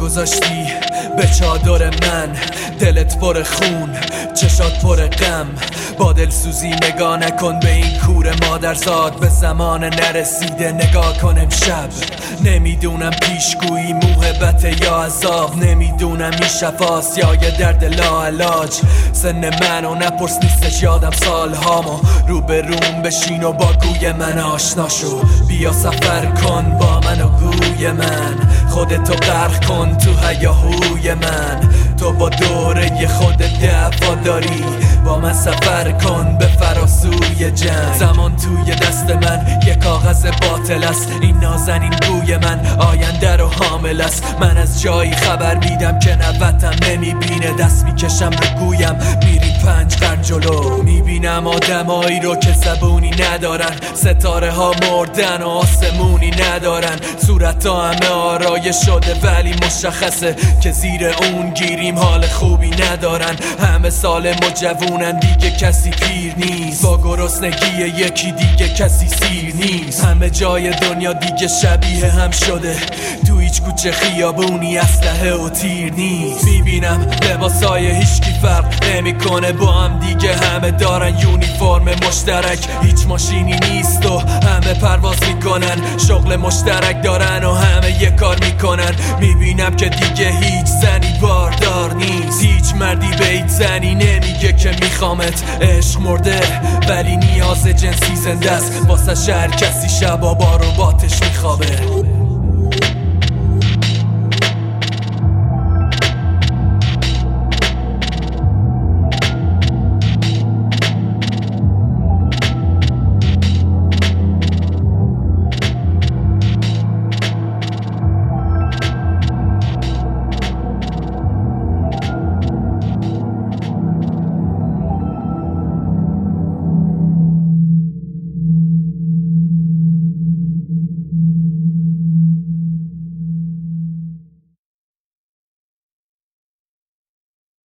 گذاشتی به چادر من، دلت پر خون، چشات پر غم. با دلسوزی نگاه نکن به این کور مادرزاد، به زمان نرسیده نگاه کن امشب. نمیدونم پیشگویی محبت یا عذاب، نمیدونم این شفاست یا یه درد لاعلاج. سن منو نپرس نیستش یادم سالهامو، رو به روم بشین و با گوی من آشنا شو. بیا سفر کن با من و گوی من، خودتو غرق کن تو هیاهوی من. تو با دوره خود دعوا داری، با من سفر کن به فراسوی جنگ. زمان توی دست من یه کاغذ باطل است، این نازنین بوی من آینده رو حامل است. من از جایی خبر میدم که نوتم نمیبینه، دست میکشم رو گویم میریم 5 قرن جلو. میبینم آدمایی رو که زبونی ندارن، ستاره ها مردن و آسمونی ندارن. صورت ها همه آرایش شده ولی مشخصه که زیر اون گیریم حال خوبی ندارن. همه سالم و جوونن دیگه کسی پیر نیست، با گرسنگی یکی دیگه کسی سیر نیست. همه جای دنیا دیگه شبیه هم شده، تو هیچ کوچه خیابونی اسلحه و تیر نیست. میبینم لباسای هیچکی فرق نمیکنه با هم دیگه، همه دارن یونیفرم مشترک، هیچ ماشینی نیست و همه پرواز میکنن. شغل مشترک دارن و همه یه کار میکنن. میبینم که دیگه هیچ زنی باردار نیست، هیچ مردی به هیچ زنی نمیگه که میخوامت. عشق مرده ولی نیاز جنسی زنده است، واسه شهر کسی شبا با رباتش میخوابه.